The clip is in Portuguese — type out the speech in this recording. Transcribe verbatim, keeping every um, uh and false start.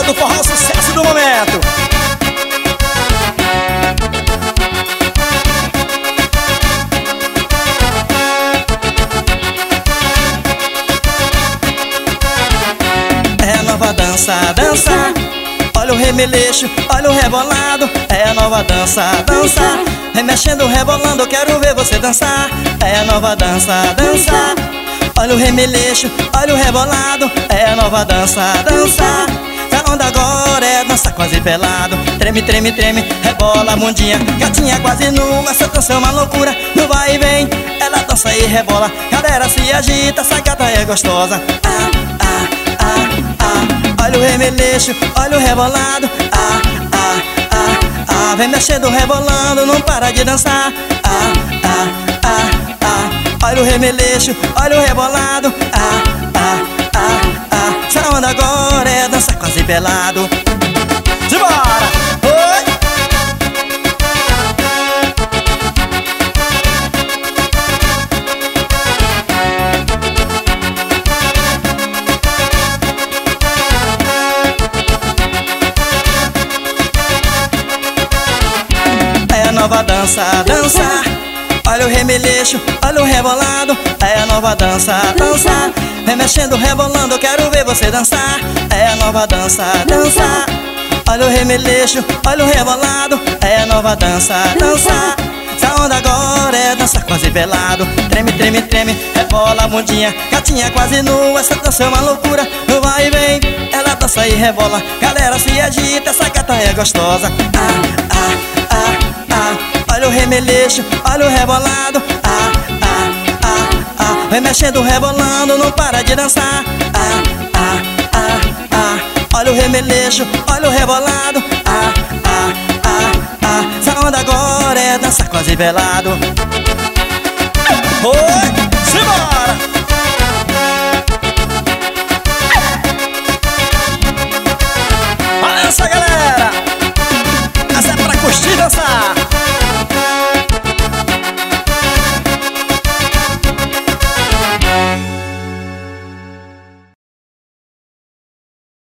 Escola do Forró, sucesso do momento. É a nova dança, dança. Olha o remeleixo, olha o rebolado. É a nova dança, dança. Remexendo, rebolando, quero ver você dançar. É a nova dança, dança. Olha o remeleixo, olha o rebolado. É a nova dança, dança. A onda agora é dança quase pelado. Treme, treme, treme, rebola a bundinha. Gatinha quase nua, essa dança é uma loucura. No vai e vem, ela dança e rebola. Galera se agita, essa gata é gostosa. Ah, ah, ah, ah. Olha o remeleixo, olha o rebolado. Ah, ah, ah, ah. Vem mexendo, rebolando, não para de dançar. Ah, ah, ah, ah. Olha o remeleixo, olha o rebolado. Ah, ah, ah, ah. Essa onda agora é dança quase pelado. Simbora! Oi! É a nova dança, dança. Olha o remeleixo, olha o rebolado. É a nova dança, dança. Vem mexendo, rebolando, quero ver você dançar. É a nova dança, dança. Olha o remeleixo, olha o rebolado. É a nova dança, dança. Essa onda agora é dança quase pelado. Treme, treme, treme, rebola a bundinha. Gatinha quase nua, essa dança é uma loucura. No vai e vem, ela dança e rebola. Galera se agita, essa gata é gostosa. Ah, ah, ah, ah. Olha o remeleixo, olha o rebolado. Ah, ah, ah, ah. Vem mexendo, rebolando, não para de dançar. Ah, ah, ah, ah. Olha o remeleixo, olha o rebolado. Ah, ah, ah, ah. Essa onda agora é dança quase velado. Oi!